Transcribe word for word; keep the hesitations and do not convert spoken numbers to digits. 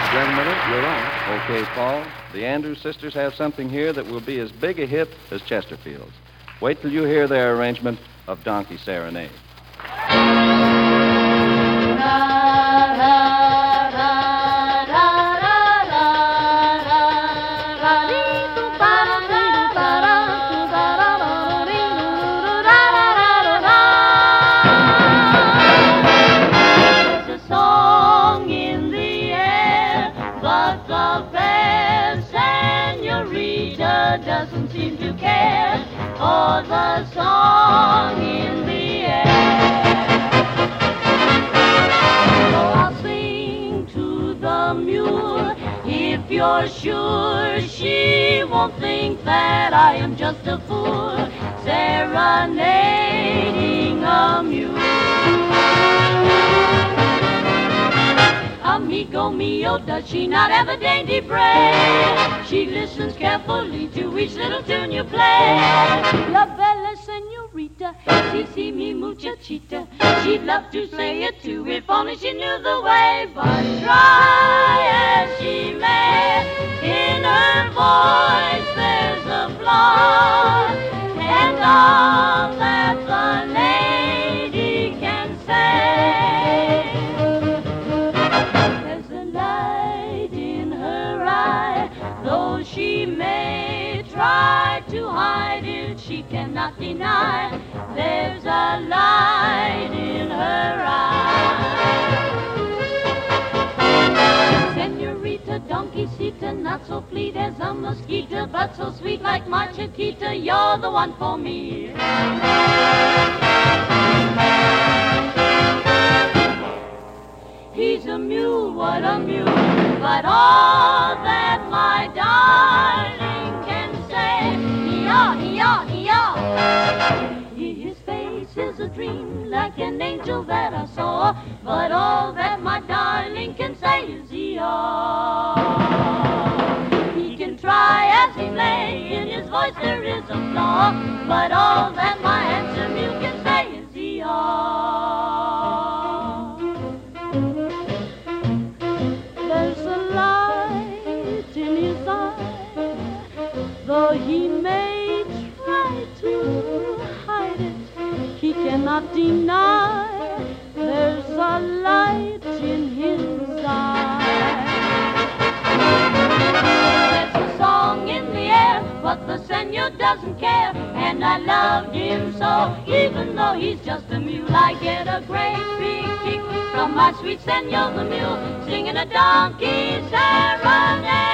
Young Miller, you're on. Okay, Paul. The Andrews sisters have something here that will be as big a hit as Chesterfield's. Wait till you hear their arrangement of Donkey Serenade. Doesn't seem to care for the song in the air. So I'll sing to the mule if you're sure she won't think that I am just a fool serenading a mule. Amigo mio, does she not have a dainty brain? She listens carefully to each little tune you play. La bella senorita, si si mi muchachita. She'd love to say it too if only she knew the way. But try as she may, in her voice there's a flaw. And all that the lady can say, she may try to hide it, she cannot deny there's a light in her eye. Senorita Donkeycita, not so fleet as a mosquito, but so sweet like my Chiquita, you're the one for me. He's a mule, what a mule, but all that my darling can say, ee-yaw, ee-yaw, ee-yaw. His face is a dream, like an angel that I saw, but all that my darling can say is ee-yaw. He can try as he may, in his voice there is a flaw, but all that my handsome mule can say is ee-yaw. Though he may try to hide it, he cannot deny there's a light in his eye. There's a song in the air, but the senor doesn't care, and I loved him so, even though he's just a mule. I get a great big kick from my sweet senor the mule, singing a donkey serenade.